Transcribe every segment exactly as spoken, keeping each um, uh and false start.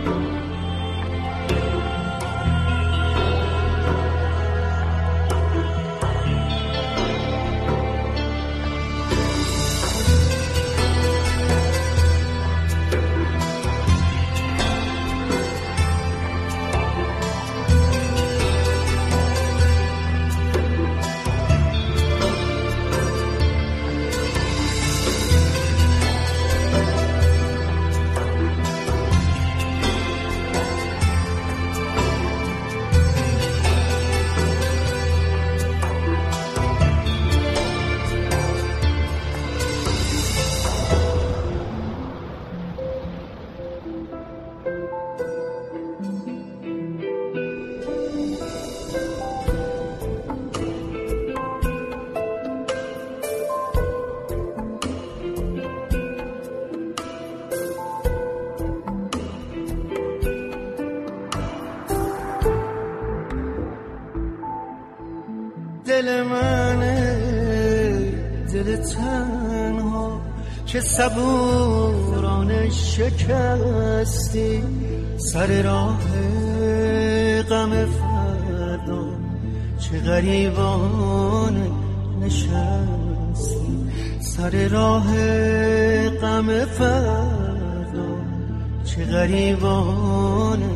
دل منه دل تنها که صبورانه شکستی، سر راه غم فردا چه غریبانه نشستی، سر راه غم فردا چه غریبانه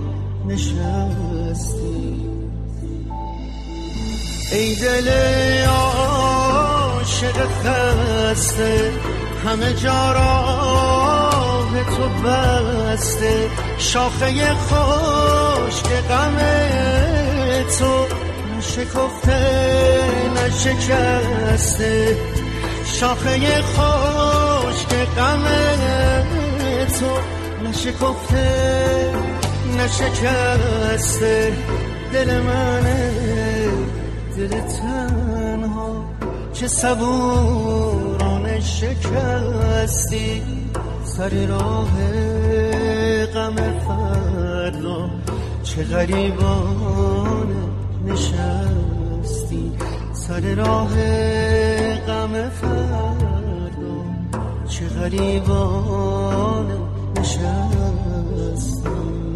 نشستی. ای دل عاشق خسته همه جا راه تو بسته، شاخه خشک غم تو نشکفته نشکسته، شاخه خشک غم تو نشکفته نشکسته. دل منه دل تنها که صبورانه شکستی، سر راه غم فردا چه غریبانه نشستی، سر راه غم فردا چه غریبانه نشستی.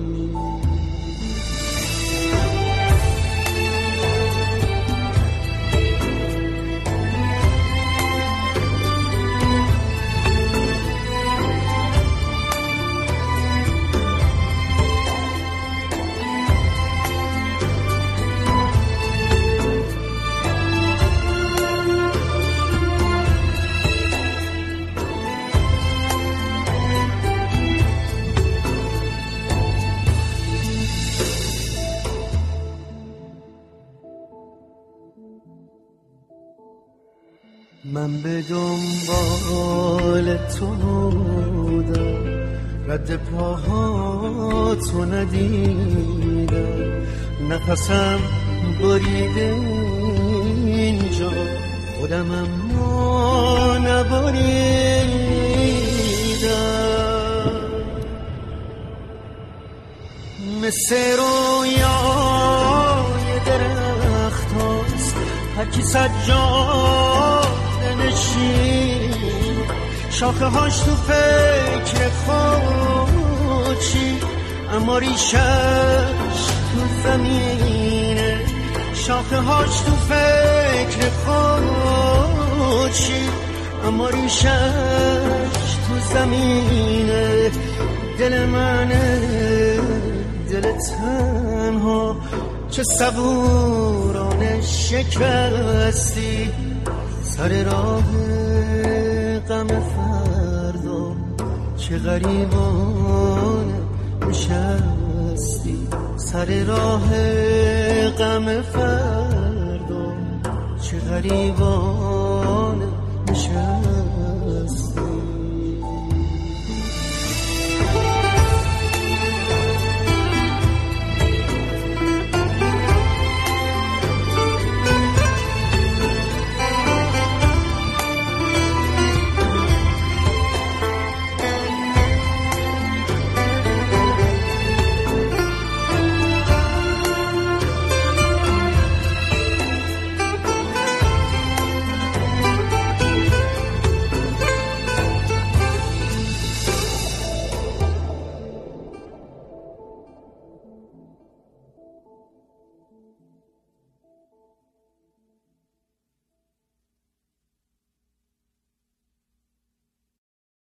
من به دنبال تو بودم، رد پاهاتو ندیدم، نفسم بریده اینجا خودم اما نبریدم، مثل رویای درخت هاست هرکی سجاد نشین، شاخه هاش تو فکر خودشی اما ریشش تو زمینه، شاخه هاش تو فکر خودشی اما ریشش تو زمینه. دل منه دل تنها چه صبورانه شکستی، سر راه غم فردا چه غریبانه نشستی، سر راه غم فردا چه غریبانه نشستی.